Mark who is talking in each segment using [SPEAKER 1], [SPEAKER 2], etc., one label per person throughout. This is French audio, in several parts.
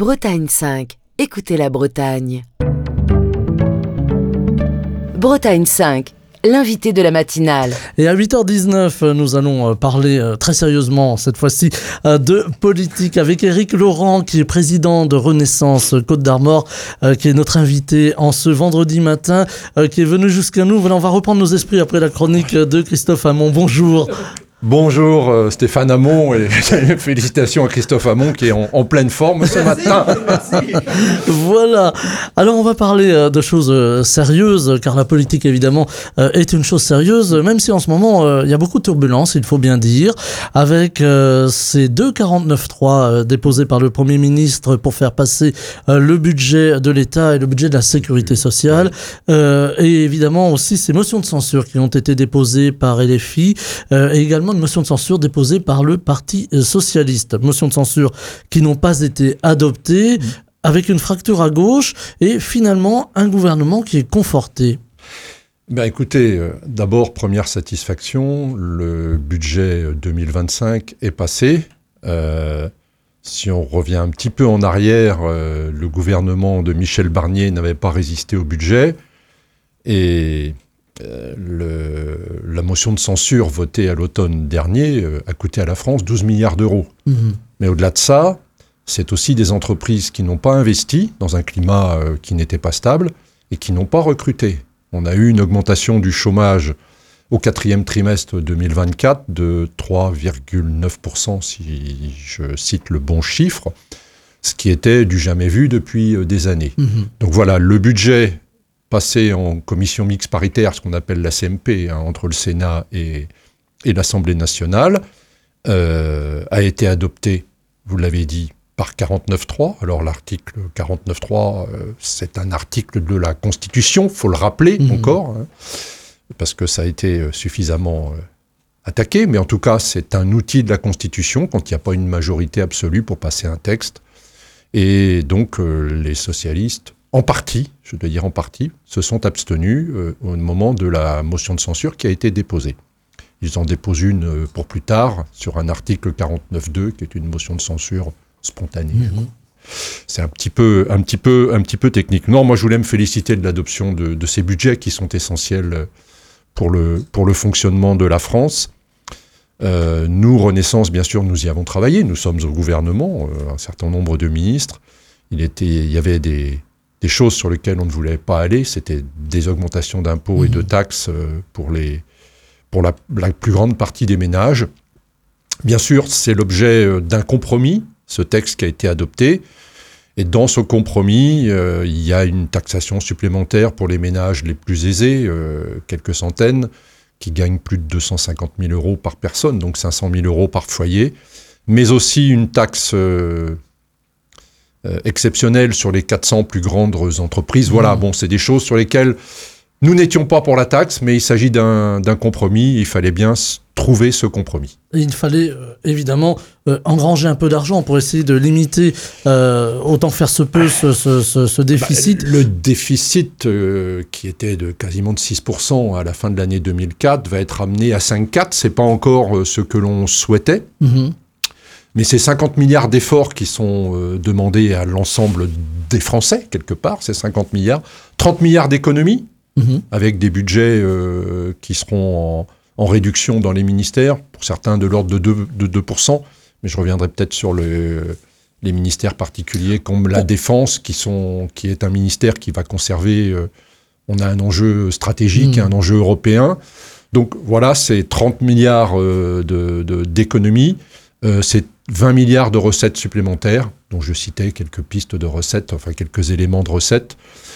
[SPEAKER 1] Bretagne 5. Écoutez la Bretagne. Bretagne 5. L'invité de la matinale.
[SPEAKER 2] Et à 8h19, nous allons parler très sérieusement, cette fois-ci, de politique avec Éric Laurent, qui est président de Renaissance Côte d'Armor, qui est notre invité en ce vendredi matin, qui est venu jusqu'à nous. Voilà, on va reprendre nos esprits après la chronique de Christophe Hamon. Bonjour.
[SPEAKER 3] Bonjour Stéphane Hamon et félicitations à Christophe Hamon qui est en pleine forme ce matin.
[SPEAKER 2] Merci. Voilà. Alors on va parler de choses sérieuses, car la politique évidemment est une chose sérieuse, même si en ce moment il y a beaucoup de turbulences, il faut bien dire, avec ces deux 49.3 déposés par le Premier ministre pour faire passer le budget de l'État et le budget de la sécurité sociale, et évidemment aussi ces motions de censure qui ont été déposées par LFI, et également de motions de censure déposées par le Parti socialiste. Motions de censure qui n'ont pas été adoptées, avec une fracture à gauche et finalement un gouvernement qui est conforté.
[SPEAKER 3] Ben écoutez, d'abord, première satisfaction, le budget 2025 est passé. Si on revient un petit peu en arrière, le gouvernement de Michel Barnier n'avait pas résisté au budget et la motion de censure votée à l'automne dernier a coûté à la France 12 milliards d'euros. Mais au-delà de ça, c'est aussi des entreprises qui n'ont pas investi dans un climat qui n'était pas stable et qui n'ont pas recruté. On a eu une augmentation du chômage au 4e trimestre 2024 de 3,9%, si je cite le bon chiffre, ce qui était du jamais vu depuis des années. Donc voilà, le budget passé en commission mixte paritaire, ce qu'on appelle la CMP, entre le Sénat et l'Assemblée nationale, a été adopté, vous l'avez dit, par 49.3. Alors l'article 49.3, c'est un article de la Constitution, il faut le rappeler encore, parce que ça a été suffisamment attaqué, mais en tout cas c'est un outil de la Constitution quand il n'y a pas une majorité absolue pour passer un texte. Et donc les socialistes, en partie, je dois dire en partie, se sont abstenus au moment de la motion de censure qui a été déposée. Ils en déposent une pour plus tard sur un article 49.2 qui est une motion de censure spontanée. C'est un petit peu technique. Non, moi je voulais me féliciter de l'adoption de ces budgets qui sont essentiels pour le fonctionnement de la France. Nous, Renaissance, bien sûr, nous y avons travaillé. Nous sommes au gouvernement, un certain nombre de ministres. Il y avait des choses sur lesquelles on ne voulait pas aller, c'était des augmentations d'impôts et de taxes pour la plus grande partie des ménages. Bien sûr, c'est l'objet d'un compromis, ce texte qui a été adopté. Et dans ce compromis, il y a une taxation supplémentaire pour les ménages les plus aisés, quelques centaines, qui gagnent plus de 250 000 euros par personne, donc 500 000 euros par foyer, mais aussi une taxe exceptionnelle sur les 400 plus grandes entreprises. Voilà, bon, c'est des choses sur lesquelles nous n'étions pas pour la taxe, mais il s'agit d'un compromis, il fallait bien trouver ce compromis.
[SPEAKER 2] Et il fallait évidemment engranger un peu d'argent pour essayer de limiter autant faire se peut ce déficit.
[SPEAKER 3] Le déficit qui était de quasiment de 6% à la fin de l'année 2004 va être amené à 5,4%. C'est pas encore ce que l'on souhaitait. Mais ces 50 milliards d'efforts qui sont demandés à l'ensemble des Français, quelque part, ces 50 milliards, 30 milliards d'économies, avec des budgets qui seront en réduction dans les ministères, pour certains de l'ordre de 2%, mais je reviendrai peut-être sur les ministères particuliers comme la Défense, qui est un ministère qui va conserver, on a un enjeu stratégique, un enjeu européen. Donc voilà, c'est 30 milliards d'économies, c'est 20 milliards de recettes supplémentaires, dont je citais quelques pistes de recettes, enfin quelques éléments de recettes.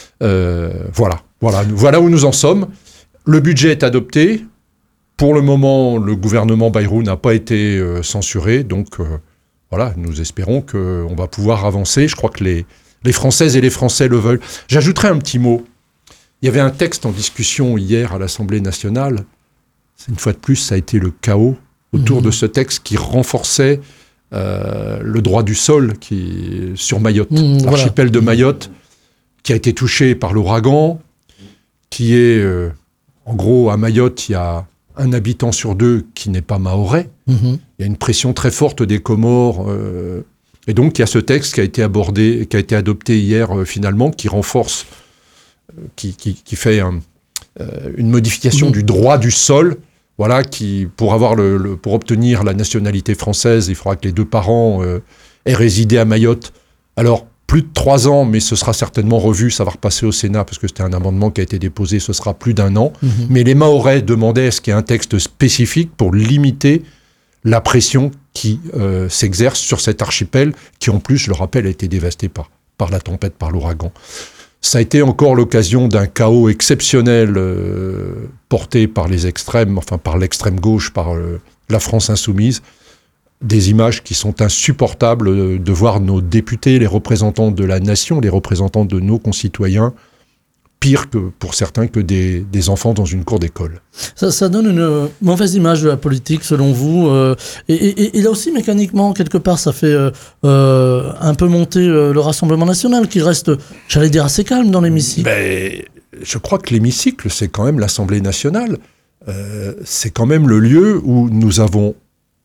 [SPEAKER 3] Voilà où nous en sommes. Le budget est adopté. Pour le moment, le gouvernement Bayrou n'a pas été censuré, donc voilà, nous espérons qu'on va pouvoir avancer. Je crois que les Françaises et les Français le veulent. J'ajouterai un petit mot. Il y avait un texte en discussion hier à l'Assemblée nationale. Une fois de plus, ça a été le chaos autour de ce texte qui renforçait le droit du sol sur Mayotte, l'archipel de Mayotte, qui a été touché par l'ouragan, qui est, en gros, à Mayotte, il y a un habitant sur deux qui n'est pas mahorais. Il y a une pression très forte des Comores Et donc, il y a ce texte qui a été adopté hier, finalement, qui renforce, qui fait une modification du droit du sol. Voilà, pour obtenir la nationalité française, il faudra que les 2 parents aient résidé à Mayotte. Alors, plus de 3 ans, mais ce sera certainement revu, ça va repasser au Sénat, parce que c'était un amendement qui a été déposé, ce sera plus d'1 an. Mais les Mahorais demandaient est-ce qu'il y ait un texte spécifique pour limiter la pression qui s'exerce sur cet archipel, qui en plus, je le rappelle, a été dévasté par la tempête, par l'ouragan. Ça a été encore l'occasion d'un chaos exceptionnel porté par les extrêmes, enfin par l'extrême gauche, par la France insoumise. Des images qui sont insupportables de voir nos députés, les représentants de la nation, les représentants de nos concitoyens, pire que pour certains que des enfants dans une cour d'école.
[SPEAKER 2] Ça donne une mauvaise image de la politique, selon vous. Et là aussi, mécaniquement, quelque part, ça fait un peu monter le Rassemblement national, qui reste, j'allais dire, assez calme dans l'hémicycle.
[SPEAKER 3] Je crois que l'hémicycle, c'est quand même l'Assemblée nationale. C'est quand même le lieu où nous avons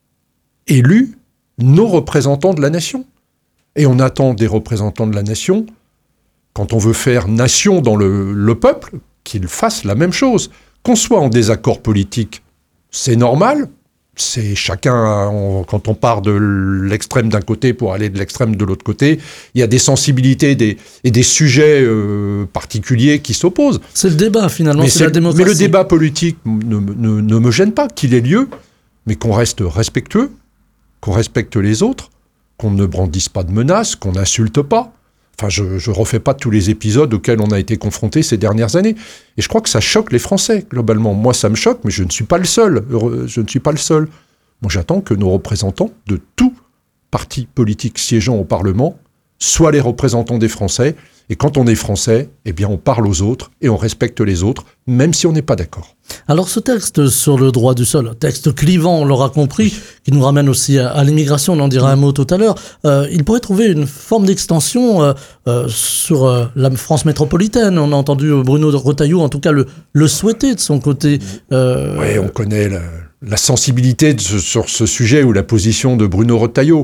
[SPEAKER 3] élu nos représentants de la nation. Et on attend des représentants de la nation, quand on veut faire nation dans le peuple, qu'ils fassent la même chose. Qu'on soit en désaccord politique, c'est normal. C'est chacun, quand on part de l'extrême d'un côté pour aller de l'extrême de l'autre côté, il y a des sensibilités et des sujets particuliers qui s'opposent.
[SPEAKER 2] C'est le débat, finalement, c'est la démocratie.
[SPEAKER 3] Mais le débat politique ne me gêne pas, qu'il ait lieu, mais qu'on reste respectueux, qu'on respecte les autres, qu'on ne brandisse pas de menaces, qu'on n'insulte pas. Enfin, je ne refais pas tous les épisodes auxquels on a été confrontés ces dernières années. Et je crois que ça choque les Français, globalement. Moi, ça me choque, mais je ne suis pas le seul. Je ne suis pas le seul. Moi, j'attends que nos représentants de tout parti politique siégeant au Parlement soient les représentants des Français. Et quand on est Français, eh bien, on parle aux autres et on respecte les autres, même si on n'est pas d'accord.
[SPEAKER 2] Alors, ce texte sur le droit du sol, texte clivant, on l'aura compris, qui nous ramène aussi à l'immigration, on en dira un mot tout à l'heure, il pourrait trouver une forme d'extension sur la France métropolitaine. On a entendu Bruno Retailleau, en tout cas, le souhaiter de son côté.
[SPEAKER 3] Oui, on connaît la sensibilité sur ce sujet ou la position de Bruno Retailleau.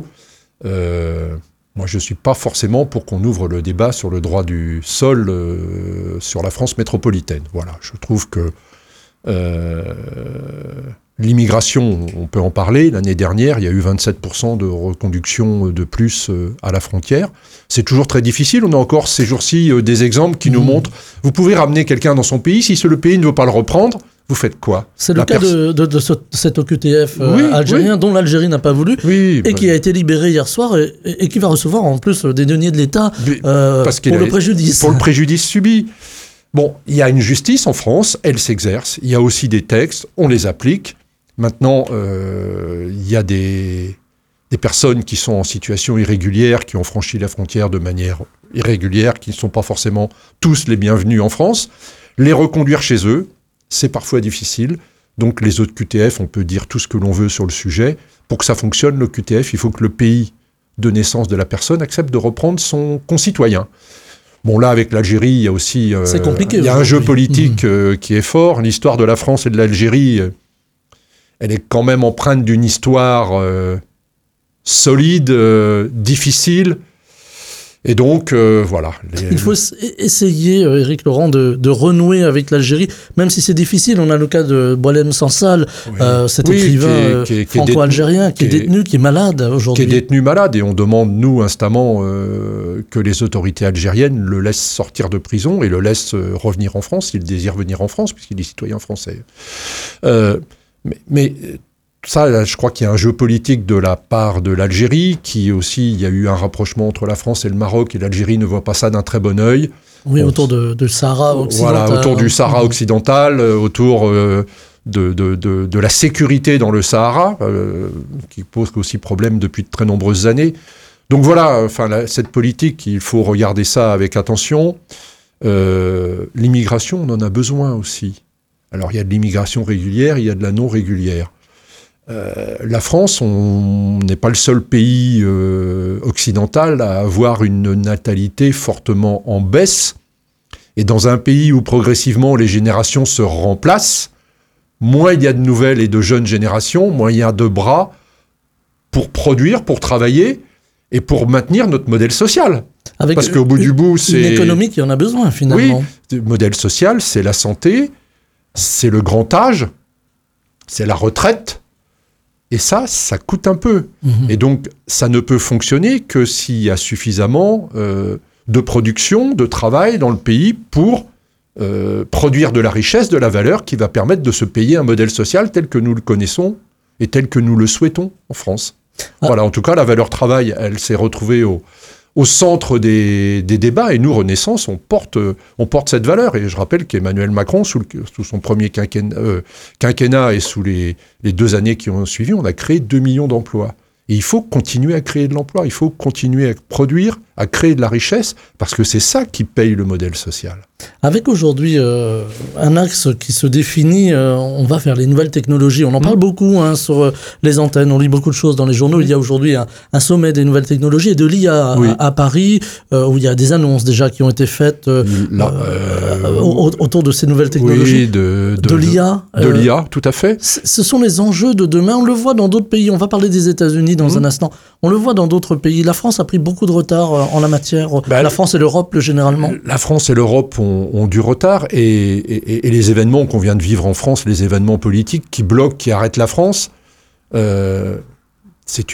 [SPEAKER 3] Moi, je ne suis pas forcément pour qu'on ouvre le débat sur le droit du sol sur la France métropolitaine. Voilà, je trouve que l'immigration, on peut en parler. L'année dernière, il y a eu 27% de reconduction de plus à la frontière. C'est toujours très difficile. On a encore ces jours-ci des exemples qui nous montrent vous pouvez ramener quelqu'un dans son pays, si le pays ne veut pas le reprendre, vous faites quoi?
[SPEAKER 2] C'est le cas de cet OQTF algérien dont l'Algérie n'a pas voulu qui a été libéré hier soir et qui va recevoir en plus des deniers de l'État pour le préjudice.
[SPEAKER 3] Pour le préjudice subi. Bon, il y a une justice en France, elle s'exerce. Il y a aussi des textes, on les applique. Maintenant, il y a des personnes qui sont en situation irrégulière, qui ont franchi la frontière de manière irrégulière, qui ne sont pas forcément tous les bienvenus en France. Les reconduire chez eux, c'est parfois difficile. Donc les autres QTF, on peut dire tout ce que l'on veut sur le sujet. Pour que ça fonctionne, le QTF, il faut que le pays de naissance de la personne accepte de reprendre son concitoyen. Bon, là, avec l'Algérie, il y a aussi
[SPEAKER 2] c'est compliqué,
[SPEAKER 3] il y a un jeu politique qui est fort. L'histoire de la France et de l'Algérie, elle est quand même empreinte d'une histoire solide, difficile. Et donc, voilà.
[SPEAKER 2] Il faut essayer, Éric Laurent, de renouer avec l'Algérie, même si c'est difficile. On a le cas de Boualem Sansal, cet écrivain franco-algérien qui est détenu, qui est malade aujourd'hui.
[SPEAKER 3] Qui est détenu malade, et on demande, nous, instamment, que les autorités algériennes le laissent sortir de prison et le laissent revenir en France, s'il désire venir en France, puisqu'il est citoyen français. Mais ça, là, je crois qu'il y a un jeu politique de la part de l'Algérie, qui aussi, il y a eu un rapprochement entre la France et le Maroc, et l'Algérie ne voit pas ça d'un très bon œil.
[SPEAKER 2] Oui, autour du Sahara occidental.
[SPEAKER 3] Voilà, autour du Sahara occidental, autour de la sécurité dans le Sahara, qui pose aussi problème depuis de très nombreuses années. Donc voilà, enfin, cette politique, il faut regarder ça avec attention. L'immigration, on en a besoin aussi. Alors, il y a de l'immigration régulière, il y a de la non régulière. La France, on n'est pas le seul pays occidental à avoir une natalité fortement en baisse. Et dans un pays où progressivement les générations se remplacent, moins il y a de nouvelles et de jeunes générations, moins il y a de bras pour produire, pour travailler. et pour maintenir notre modèle social.
[SPEAKER 2] Avec
[SPEAKER 3] Parce qu'au bout du bout, c'est...
[SPEAKER 2] Une économie qui en a besoin, finalement.
[SPEAKER 3] Oui, le modèle social, c'est la santé, c'est le grand âge, c'est la retraite. Et ça coûte un peu. Et donc, ça ne peut fonctionner que s'il y a suffisamment de production, de travail dans le pays pour produire de la richesse, de la valeur qui va permettre de se payer un modèle social tel que nous le connaissons et tel que nous le souhaitons en France. Voilà, en tout cas, la valeur travail, elle s'est retrouvée au centre des débats, et nous, Renaissance, on porte cette valeur. Et je rappelle qu'Emmanuel Macron, sous son premier quinquennat et sous les 2 années qui ont suivi, on a créé 2 millions d'emplois. Et il faut continuer à créer de l'emploi, il faut continuer à produire, à créer de la richesse, parce que c'est ça qui paye le modèle social.
[SPEAKER 2] Avec aujourd'hui un axe qui se définit, on va vers les nouvelles technologies. On en parle beaucoup sur les antennes, on lit beaucoup de choses dans les journaux. Il y a aujourd'hui un sommet des nouvelles technologies et de l'IA à Paris, où il y a des annonces déjà qui ont été faites autour de ces nouvelles technologies.
[SPEAKER 3] Oui,
[SPEAKER 2] de l'IA.
[SPEAKER 3] De l'IA, tout à fait.
[SPEAKER 2] Ce sont les enjeux de demain. On le voit dans d'autres pays. On va parler des États-Unis dans un instant. On le voit dans d'autres pays. La France a pris beaucoup de retard en la matière. La France et l'Europe, généralement. La France et l'Europe ont du retard, et les événements qu'on vient de vivre en France, les événements politiques qui bloquent, qui arrêtent la France, c'est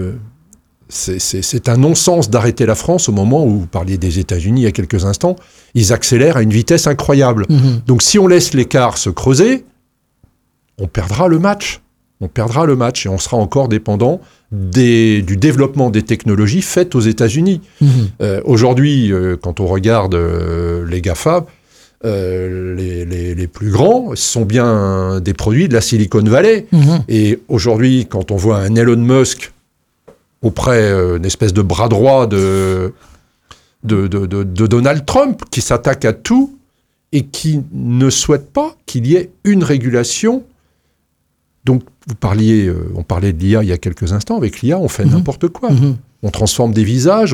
[SPEAKER 2] un non-sens d'arrêter la France au moment où vous parliez des États-Unis il y a quelques instants. Ils accélèrent à une vitesse incroyable. Donc si on laisse l'écart se creuser, on perdra le match. Et on sera encore dépendant du développement des technologies faites aux États-Unis. Aujourd'hui, quand on regarde les GAFA, les plus grands, ce sont bien des produits de la Silicon Valley. Et aujourd'hui, quand on voit un Elon Musk auprès d'une espèce de bras droit de Donald Trump, qui s'attaque à tout et qui ne souhaite pas qu'il y ait une régulation. Donc, on parlait de l'IA il y a quelques instants. Avec l'IA, on fait n'importe quoi. On transforme des visages,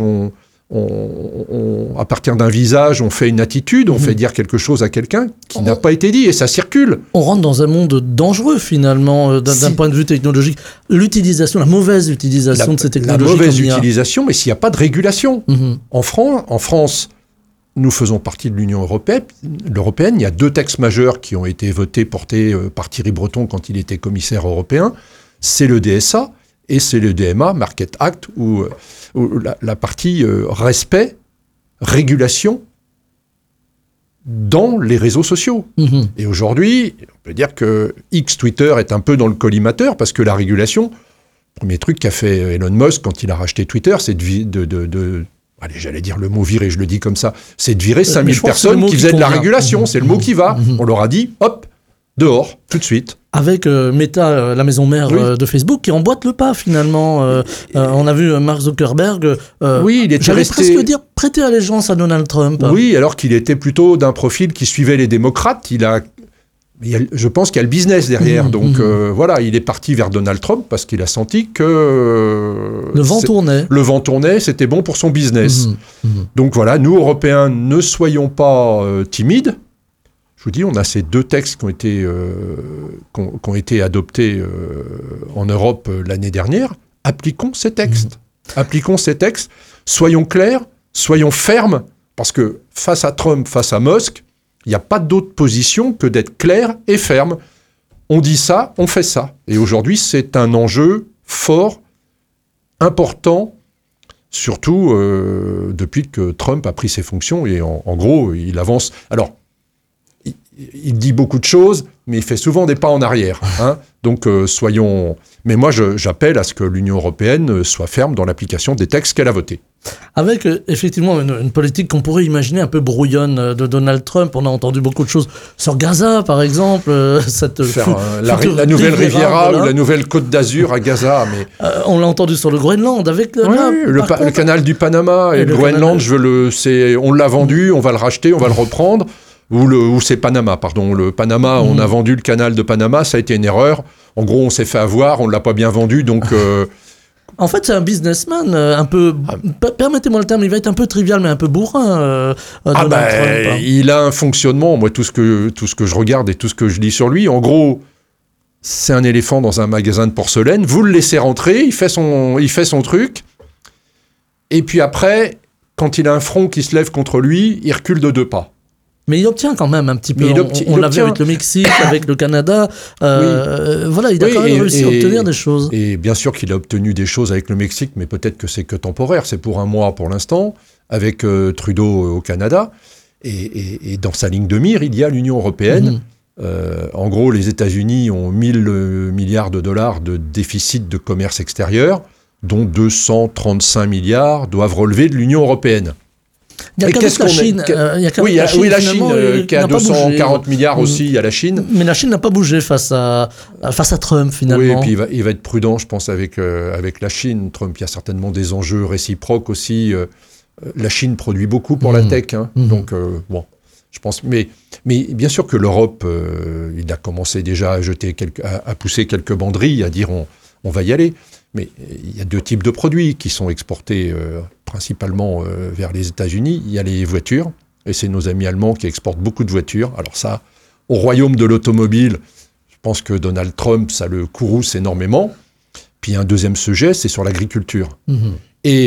[SPEAKER 2] à partir d'un visage, on fait une attitude, on fait dire quelque chose à quelqu'un qui n'a pas été dit, et ça circule. On rentre dans un monde dangereux, finalement, d'un point de vue technologique. La mauvaise utilisation de ces technologies. La mauvaise utilisation, mais s'il n'y a pas de régulation. En France, nous faisons partie de l'Union européenne. Il y a 2 textes majeurs qui ont été portés par Thierry Breton quand il était commissaire européen. C'est le DSA et c'est le DMA, Market Act, où la partie respect, régulation dans les réseaux sociaux. Et aujourd'hui, on peut dire que Twitter est un peu dans le collimateur, parce que la régulation, le premier truc qu'a fait Elon Musk quand il a racheté Twitter, c'est allez, j'allais dire le mot virer, je le dis comme ça, c'est de virer 5000 personnes qui faisaient de la régulation. C'est le mot qui va. On leur a dit, hop, dehors, tout de suite. Avec Meta, la maison mère de Facebook, qui emboîte le pas, finalement. On a vu Mark Zuckerberg, il était presque dire prêter allégeance à Donald Trump. Oui, alors qu'il était plutôt d'un profil qui suivait les démocrates. Je pense qu'il y a le business derrière. Donc voilà, il est parti vers Donald Trump parce qu'il a senti que le vent tournait, c'était bon pour son business. Donc voilà, nous, Européens, ne soyons pas timides. Je vous dis, on a ces 2 textes qui ont été adoptés en Europe l'année dernière. Appliquons ces textes. Soyons clairs, soyons fermes, parce que face à Trump, face à Musk, il n'y a pas d'autre position que d'être clair et ferme. On dit ça, on fait ça. Et aujourd'hui, c'est un enjeu fort, important, surtout depuis que Trump a pris ses fonctions. Et en gros, il avance. Alors, il dit beaucoup de choses, mais il fait souvent des pas en arrière. Donc, soyons... Mais moi, j'appelle à ce que l'Union européenne soit ferme dans l'application des textes qu'elle a votés. Avec effectivement une politique qu'on pourrait imaginer un peu brouillonne de Donald Trump. On a entendu beaucoup de choses sur Gaza, par exemple. La nouvelle Riviera ou la nouvelle Côte d'Azur à Gaza. Mais... on l'a entendu sur le Groenland. Avec le canal du Panama et le Groenland, on l'a vendu, on va le racheter, on va le reprendre. Ou c'est Panama, pardon. Le Panama, on a vendu le canal de Panama, ça a été une erreur. En gros, on s'est fait avoir, on ne l'a pas bien vendu, donc... En fait, c'est un businessman un peu... Permettez-moi le terme, il va être un peu trivial, mais un peu bourrin, Donald Trump. Il a un fonctionnement, moi, tout ce que je regarde et tout ce que je lis sur lui, en gros, c'est un éléphant dans un magasin de porcelaine, vous le laissez rentrer, il fait son truc,
[SPEAKER 3] Et puis après, quand il a un front qui se lève contre lui, il recule de 2 pas.
[SPEAKER 2] Mais il obtient quand même un petit peu.
[SPEAKER 3] Mais
[SPEAKER 2] on l'a vu avec le Mexique, avec le Canada. Voilà, il a quand même réussi à obtenir des choses.
[SPEAKER 3] Et bien sûr qu'il a obtenu des choses avec le Mexique, mais peut-être que c'est que temporaire. C'est pour 1 mois pour l'instant, avec Trudeau au Canada. Et dans sa ligne de mire, il y a l'Union européenne. En gros, les États-Unis ont 1000 milliards de dollars de déficit de commerce extérieur, dont 235 milliards doivent relever de l'Union européenne.
[SPEAKER 2] Il y a qu'avec la Chine.
[SPEAKER 3] La Chine qui a 240 milliards aussi, il y a la Chine.
[SPEAKER 2] Mais la Chine n'a pas bougé face à Trump, finalement.
[SPEAKER 3] Oui, et puis il va être prudent, je pense, avec la Chine. Trump, il y a certainement des enjeux réciproques aussi. La Chine produit beaucoup pour la tech. Donc, bon, je pense... Mais bien sûr que l'Europe, il a commencé déjà à pousser quelques banderilles, à dire on va y aller. Mais il y a 2 types de produits qui sont exportés principalement vers les États-Unis. Il y a les voitures, et c'est nos amis allemands qui exportent beaucoup de voitures. Alors ça, au royaume de l'automobile, je pense que Donald Trump, ça le courrouce énormément. Puis un deuxième sujet, c'est sur l'agriculture. Et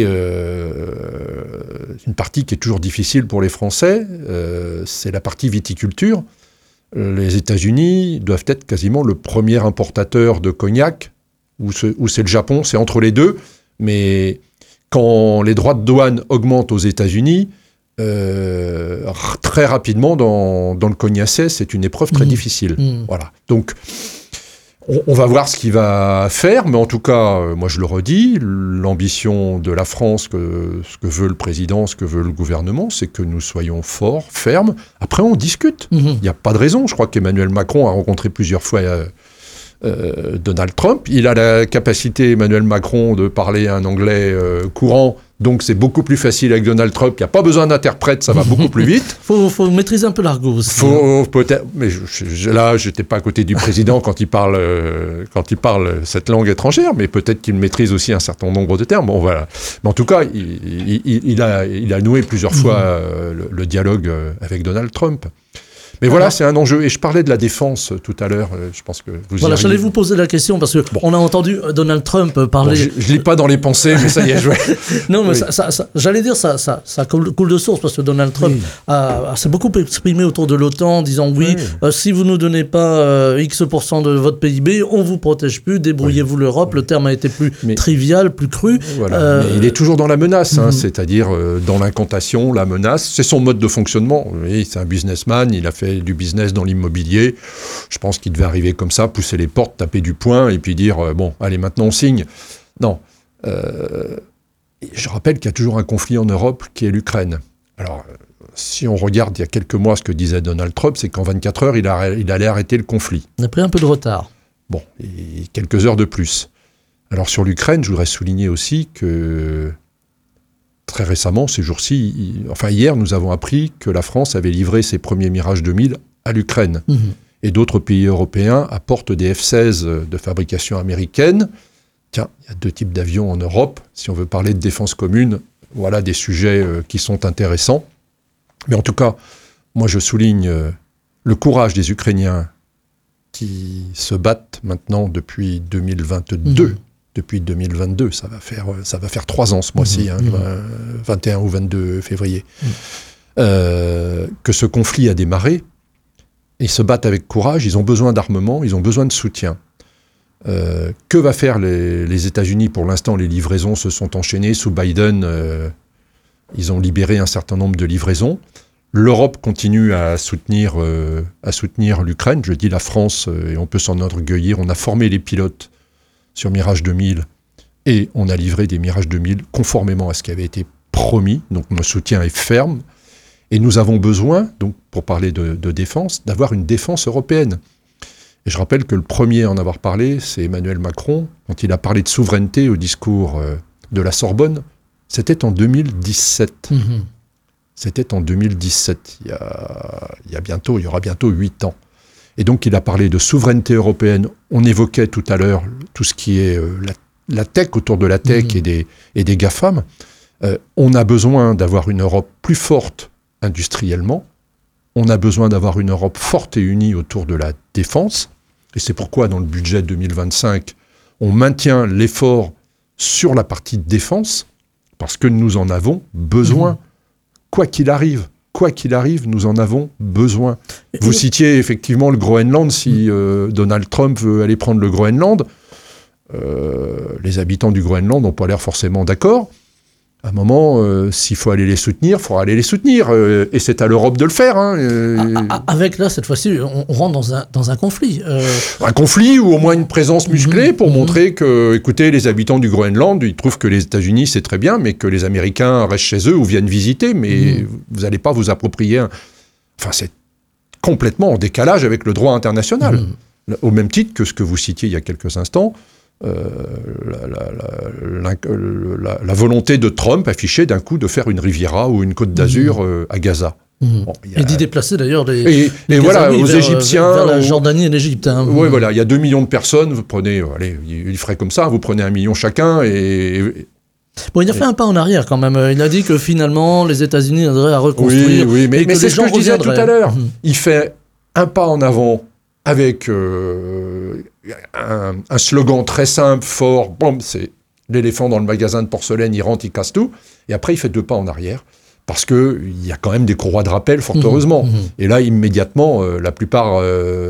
[SPEAKER 3] une partie qui est toujours difficile pour les Français, c'est la partie viticulture. Les États-Unis doivent être quasiment le premier importateur de cognac, ou c'est le Japon, c'est entre les deux. Mais quand les droits de douane augmentent aux États-Unis, très rapidement, dans le cognacé, c'est une épreuve très difficile. Voilà. Donc, on va voir ce qu'il va faire, mais en tout cas, moi je le redis, l'ambition de la France, ce que veut le président, ce que veut le gouvernement, c'est que nous soyons forts, fermes. Après, on discute. Il n'y a pas de raison. Je crois qu'Emmanuel Macron a rencontré plusieurs fois Donald Trump. Il a la capacité, Emmanuel Macron, de parler un anglais courant. Donc c'est beaucoup plus facile avec Donald Trump. Il n'y a pas besoin d'interprète, ça va beaucoup plus vite.
[SPEAKER 2] Faut maîtriser un peu l'argot aussi.
[SPEAKER 3] Peut-être, mais là, j'étais pas à côté du président quand il parle cette langue étrangère, mais peut-être qu'il maîtrise aussi un certain nombre de termes. Bon, voilà. Mais en tout cas, il a noué plusieurs fois le dialogue avec Donald Trump. Mais voilà, c'est un enjeu. Et je parlais de la défense tout à l'heure. Je pense que vous
[SPEAKER 2] Voilà, j'allais vous poser la question parce que on a entendu Donald Trump parler.
[SPEAKER 3] Bon, je lis pas dans les pensées, mais ça y est,
[SPEAKER 2] Non, mais j'allais dire ça coule de source parce que Donald Trump s'est beaucoup exprimé autour de l'OTAN, en disant si vous nous donnez pas X% de votre PIB, on vous protège plus. Débrouillez-vous l'Europe. Le terme a été plus trivial, plus cru.
[SPEAKER 3] Voilà. Mais il est toujours dans la menace, c'est-à-dire dans l'incantation, la menace. C'est son mode de fonctionnement. Oui, c'est un businessman. Il a fait du business dans l'immobilier. Je pense qu'il devait arriver comme ça, pousser les portes, taper du poing et puis dire bon, allez, maintenant on signe. Non. Je rappelle qu'il y a toujours un conflit en Europe qui est l'Ukraine. Alors, si on regarde il y a quelques mois ce que disait Donald Trump, c'est qu'en 24 heures, il allait arrêter le conflit.
[SPEAKER 2] On a pris un peu de retard.
[SPEAKER 3] Bon, et quelques heures de plus. Alors sur l'Ukraine, je voudrais souligner aussi que très récemment, ces jours-ci, hier, nous avons appris que la France avait livré ses premiers Mirage 2000 à l'Ukraine. Et d'autres pays européens apportent des F-16 de fabrication américaine. Tiens, il y a 2 types d'avions en Europe. Si on veut parler de défense commune, voilà des sujets qui sont intéressants. Mais en tout cas, moi je souligne le courage des Ukrainiens qui se battent maintenant depuis 2022. Depuis 2022, ça va faire 3 ans ce mois-ci, 21 ou 22 février, que ce conflit a démarré. Ils se battent avec courage, ils ont besoin d'armement, ils ont besoin de soutien. Que va faire les États-Unis? Pour l'instant, les livraisons se sont enchaînées. Sous Biden, ils ont libéré un certain nombre de livraisons. L'Europe continue à soutenir l'Ukraine. Je dis la France, et on peut s'en enorgueillir. On a formé les pilotes sur Mirage 2000, et on a livré des Mirage 2000 conformément à ce qui avait été promis. Donc, mon soutien est ferme. Et nous avons besoin, donc, pour parler de défense, d'avoir une défense européenne. Et je rappelle que le premier à en avoir parlé, c'est Emmanuel Macron, quand il a parlé de souveraineté au discours de la Sorbonne. C'était en 2017. C'était en 2017. Il y aura bientôt 8 ans. Et donc, il a parlé de souveraineté européenne. On évoquait tout à l'heure tout ce qui est la tech, autour de la tech et des GAFAM. On a besoin d'avoir une Europe plus forte industriellement. On a besoin d'avoir une Europe forte et unie autour de la défense. Et c'est pourquoi, dans le budget 2025, on maintient l'effort sur la partie défense parce que nous en avons besoin. Quoi qu'il arrive, nous en avons besoin. Vous citiez effectivement le Groenland, si Donald Trump veut aller prendre le Groenland. Les habitants du Groenland n'ont pas l'air forcément d'accord. À un moment, s'il faut aller les soutenir, il faudra aller les soutenir. Et c'est à l'Europe de le faire.
[SPEAKER 2] Avec là, cette fois-ci, on rentre dans un conflit.
[SPEAKER 3] Un conflit ou au moins une présence musclée pour montrer que, écoutez, les habitants du Groenland, ils trouvent que les États-Unis, c'est très bien, mais que les Américains restent chez eux ou viennent visiter, mais vous n'allez pas vous approprier. Enfin, c'est complètement en décalage avec le droit international. Au même titre que ce que vous citiez il y a quelques instants, la volonté de Trump affichée d'un coup de faire une Riviera ou une Côte d'Azur à Gaza. Bon,
[SPEAKER 2] et d'y déplacer d'ailleurs les
[SPEAKER 3] voilà, aux Égyptiens
[SPEAKER 2] vers la Jordanie et l'Égypte.
[SPEAKER 3] Oui, voilà, il y a 2 millions de personnes. Vous prenez, allez, il ferait comme ça. Vous prenez 1 million chacun
[SPEAKER 2] Bon, il a fait un pas en arrière quand même. Il a dit que finalement les États-Unis aideraient à reconstruire.
[SPEAKER 3] Oui, mais c'est ce que je disais tout à l'heure. Il fait un pas en avant avec un slogan très simple, fort, bon, c'est l'éléphant dans le magasin de porcelaine, il rentre, il casse tout, et après il fait 2 pas en arrière, parce qu'il y a quand même des courroies de rappel, fort heureusement. Et là, immédiatement, la plupart,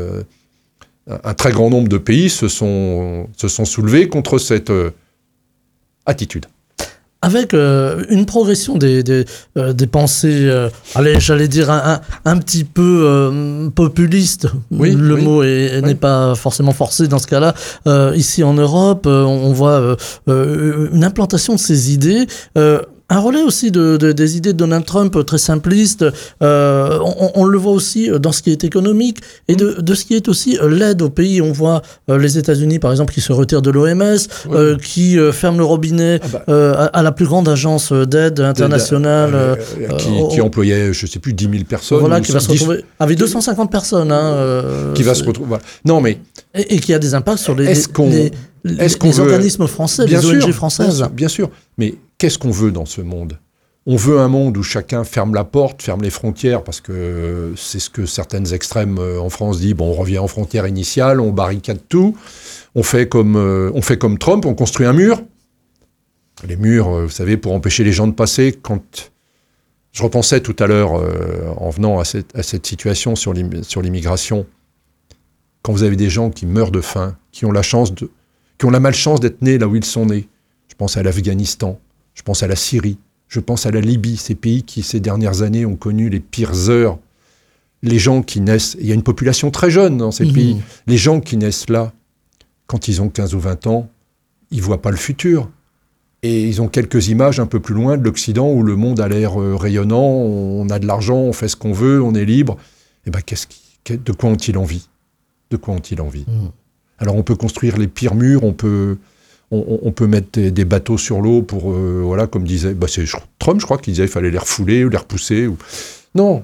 [SPEAKER 3] un très grand nombre de pays se sont soulevés contre cette attitude.
[SPEAKER 2] Avec une progression des pensées, allez, j'allais dire un petit peu populiste. Le mot n'est pas forcément forcé dans ce cas-là. Ici en Europe, on voit une implantation de ces idées. Un relais aussi des idées de Donald Trump très simplistes. On le voit aussi dans ce qui est économique et de ce qui est aussi l'aide aux pays. On voit les États-Unis, par exemple, qui se retirent de l'OMS, qui ferment le robinet à la plus grande agence d'aide internationale.
[SPEAKER 3] Qui employait, je ne sais plus, 10 000 personnes.
[SPEAKER 2] Voilà, qui va se retrouver avec 250 personnes.
[SPEAKER 3] Qui va se retrouver. Voilà. Non, mais.
[SPEAKER 2] Et qui a des impacts sur les organismes français, les ONG françaises.
[SPEAKER 3] Bien sûr. Mais qu'est-ce qu'on veut dans ce monde ? On veut un monde où chacun ferme la porte, ferme les frontières, parce que c'est ce que certaines extrêmes en France disent. Bon, on revient aux frontières initiales, on barricade tout, on fait comme Trump, on construit un mur. Les murs, vous savez, pour empêcher les gens de passer. Quand je repensais tout à l'heure, en venant à cette situation sur l'immigration, quand vous avez des gens qui meurent de faim, qui ont la malchance d'être nés là où ils sont nés. Je pense à l'Afghanistan, je pense à la Syrie, je pense à la Libye, ces pays qui, ces dernières années, ont connu les pires heures. Les gens qui naissent, il y a une population très jeune dans ces pays, les gens qui naissent là, quand ils ont 15 ou 20 ans, ils ne voient pas le futur. Et ils ont quelques images un peu plus loin de l'Occident où le monde a l'air rayonnant, on a de l'argent, on fait ce qu'on veut, on est libre. Et ben, de quoi ont-ils envie ? De quoi ont-ils envie ? Alors on peut construire les pires murs, on peut mettre des bateaux sur l'eau pour, voilà, comme disait, c'est Trump, je crois, qui disait qu'il fallait les refouler ou les repousser. Non.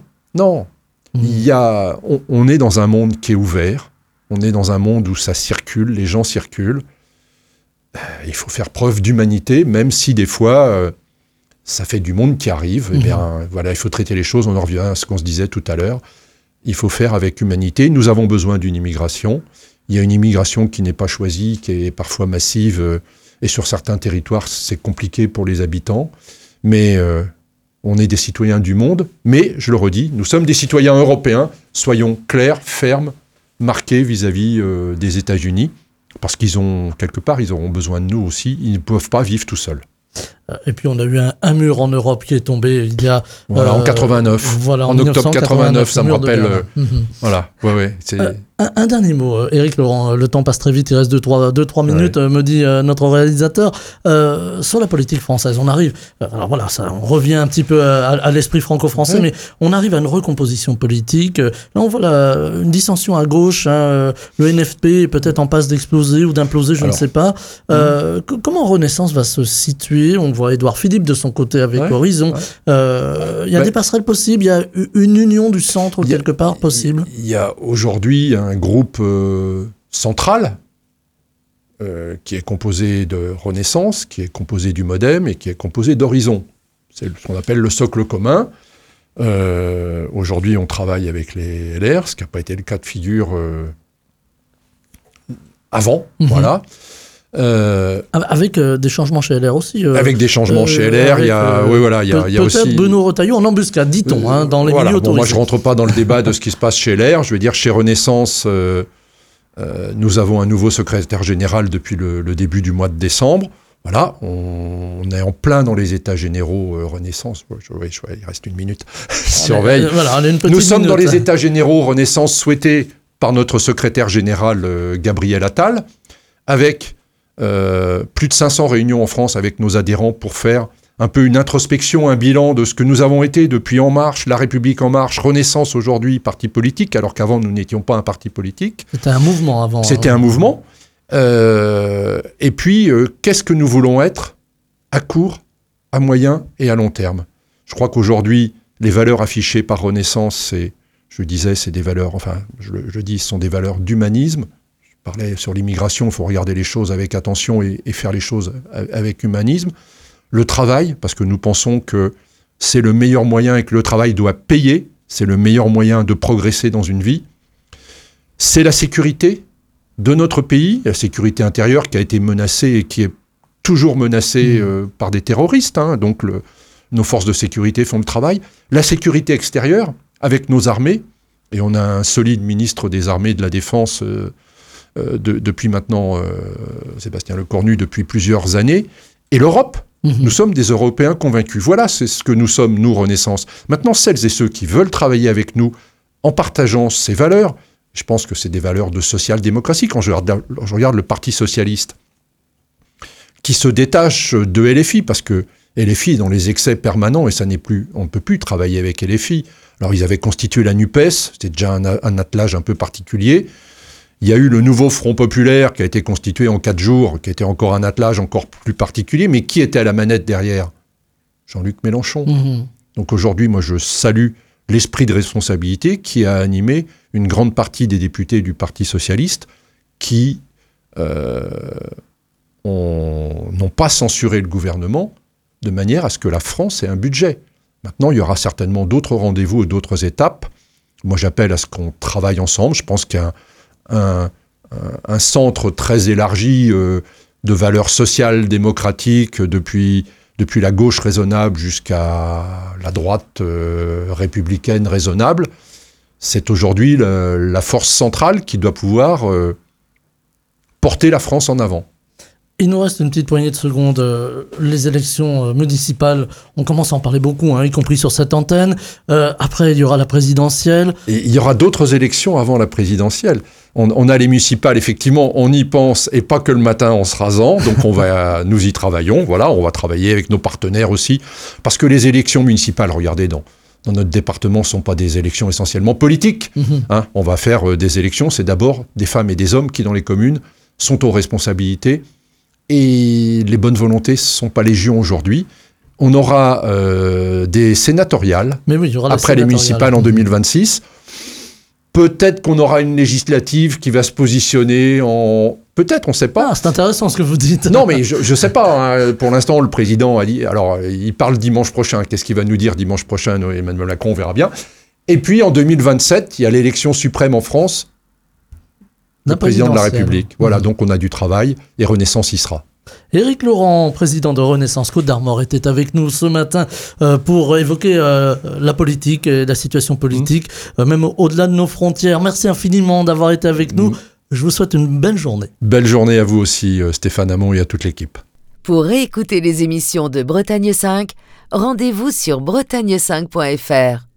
[SPEAKER 3] On est dans un monde qui est ouvert, on est dans un monde où ça circule, les gens circulent. Il faut faire preuve d'humanité, même si des fois, ça fait du monde qui arrive. Eh bien, voilà, il faut traiter les choses, on en revient à ce qu'on se disait tout à l'heure. Il faut faire avec humanité. Nous avons besoin d'une immigration. Il y a une immigration qui n'est pas choisie, qui est parfois massive, et sur certains territoires, c'est compliqué pour les habitants. Mais on est des citoyens du monde. Mais, je le redis, nous sommes des citoyens européens. Soyons clairs, fermes, marqués vis-à-vis des États-Unis, parce qu'ils ont, quelque part, ils auront besoin de nous aussi. Ils ne peuvent pas vivre tout seuls.
[SPEAKER 2] Et puis on a eu un mur en Europe qui est tombé il y a...
[SPEAKER 3] en 89.
[SPEAKER 2] Voilà,
[SPEAKER 3] en octobre 89, ça me rappelle... Voilà, c'est...
[SPEAKER 2] Un dernier mot, Éric Laurent, le temps passe très vite, il reste 2-3 minutes, me dit notre réalisateur. Sur la politique française, on arrive... alors voilà, on revient un petit peu à l'esprit franco-français, mais on arrive à une recomposition politique. Là, on voit une dissension à gauche, le NFP est peut-être en passe d'exploser ou d'imploser, je ne sais pas. Comment Renaissance va se situer ? On voit Édouard Philippe de son côté avec Horizon. Il y a des passerelles possibles, il y a une union du centre quelque part possible.
[SPEAKER 3] Il y a aujourd'hui un groupe central qui est composé de Renaissance, qui est composé du Modem et qui est composé d'Horizon. C'est ce qu'on appelle le socle commun. Aujourd'hui, on travaille avec les LR, ce qui n'a pas été le cas de figure avant. Voilà.
[SPEAKER 2] Avec des changements chez LR aussi.
[SPEAKER 3] Avec des changements chez LR, il y a aussi...
[SPEAKER 2] Peut-être Bruno Retailleau en embuscade, dit-on, dans les milieux autorisés.
[SPEAKER 3] Moi, je ne rentre pas dans le débat de ce qui se passe chez LR. Je veux dire, chez Renaissance, nous avons un nouveau secrétaire général depuis le début du mois de décembre. Voilà, on est en plein dans les états généraux Renaissance. Il reste une minute. Surveille. Nous sommes dans les états généraux Renaissance souhaités par notre secrétaire général Gabriel Attal, avec plus de 500 réunions en France avec nos adhérents pour faire un peu une introspection, un bilan de ce que nous avons été depuis En Marche, La République En Marche, Renaissance aujourd'hui, parti politique, alors qu'avant nous n'étions pas un parti politique.
[SPEAKER 2] C'était un mouvement avant.
[SPEAKER 3] C'était un mouvement. Et puis, qu'est-ce que nous voulons être à court, à moyen et à long terme ? Je crois qu'aujourd'hui, les valeurs affichées par Renaissance, c'est des valeurs, je dis, ce sont des valeurs d'humanisme. Je parlais sur l'immigration, il faut regarder les choses avec attention et faire les choses avec humanisme. Le travail, parce que nous pensons que c'est le meilleur moyen et que le travail doit payer, c'est le meilleur moyen de progresser dans une vie. C'est la sécurité de notre pays, la sécurité intérieure qui a été menacée et qui est toujours menacée par des terroristes. Donc nos forces de sécurité font le travail. La sécurité extérieure, avec nos armées, et on a un solide ministre des Armées et de la Défense depuis maintenant, Sébastien Lecornu, depuis plusieurs années, et l'Europe. Nous sommes des Européens convaincus. Voilà, c'est ce que nous sommes, nous, Renaissance. Maintenant, celles et ceux qui veulent travailler avec nous en partageant ces valeurs, je pense que c'est des valeurs de social-démocratie. Quand je regarde le Parti socialiste, qui se détache de LFI, parce que LFI est dans les excès permanents, et on ne peut plus travailler avec LFI. Alors, ils avaient constitué la NUPES, c'était déjà un attelage un peu particulier. Il y a eu le nouveau Front Populaire qui a été constitué en 4 jours, qui était encore un attelage encore plus particulier, mais qui était à la manette derrière ? Jean-Luc Mélenchon. Donc aujourd'hui, moi, je salue l'esprit de responsabilité qui a animé une grande partie des députés du Parti socialiste qui n'ont pas censuré le gouvernement de manière à ce que la France ait un budget. Maintenant, il y aura certainement d'autres rendez-vous et d'autres étapes. Moi, j'appelle à ce qu'on travaille ensemble. Je pense qu'il y a un centre très élargi de valeurs sociales, démocratiques, depuis la gauche raisonnable jusqu'à la droite républicaine raisonnable. C'est aujourd'hui la force centrale qui doit pouvoir porter la France en avant.
[SPEAKER 2] Il nous reste une petite poignée de secondes. Les élections municipales, on commence à en parler beaucoup, y compris sur cette antenne. Après, il y aura la présidentielle.
[SPEAKER 3] Et il y aura d'autres élections avant la présidentielle. On a les municipales, effectivement, on y pense, et pas que le matin en se rasant. Donc nous y travaillons. Voilà, on va travailler avec nos partenaires aussi. Parce que les élections municipales, regardez, dans notre département, ne sont pas des élections essentiellement politiques. On va faire des élections. C'est d'abord des femmes et des hommes qui, dans les communes, sont aux responsabilités. Et les bonnes volontés ne sont pas légion aujourd'hui. On aura des sénatoriales après les municipales en 2026. Peut-être qu'on aura une législative qui va se positionner en... Peut-être, on ne sait pas.
[SPEAKER 2] C'est intéressant ce que vous dites.
[SPEAKER 3] Non, mais je ne sais pas. Pour l'instant, le président a dit... Alors, il parle dimanche prochain. Qu'est-ce qu'il va nous dire dimanche prochain, Emmanuel Macron, on verra bien. Et puis, en 2027, il y a l'élection suprême en France. Le président de la République. Voilà, donc on a du travail et Renaissance y sera.
[SPEAKER 2] Éric Laurent, président de Renaissance Côte d'Armor, était avec nous ce matin pour évoquer la politique et la situation politique, même au-delà de nos frontières. Merci infiniment d'avoir été avec nous. Je vous souhaite une belle journée.
[SPEAKER 3] Belle journée à vous aussi, Stéphane Hamon, et à toute l'équipe.
[SPEAKER 1] Pour réécouter les émissions de Bretagne 5, rendez-vous sur bretagne5.fr.